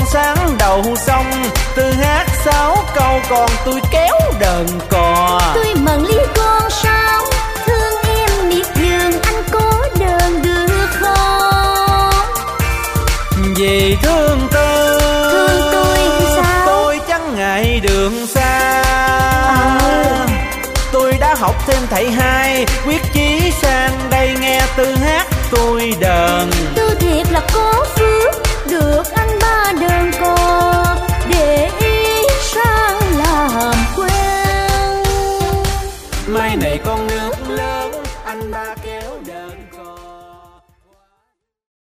sáng đầu sông, từ hát 6 câu còn tôi kéo đờn cò. Tôi mừng ly con sóng, thương em miệt vườn, anh có đờn được không? Vì thương tôi sao? Tôi chẳng ngại đường xa. Tôi đã học thêm thầy hai, quyết chí sang đây nghe Tư hát tôi đờn. Tôi thiệt là cố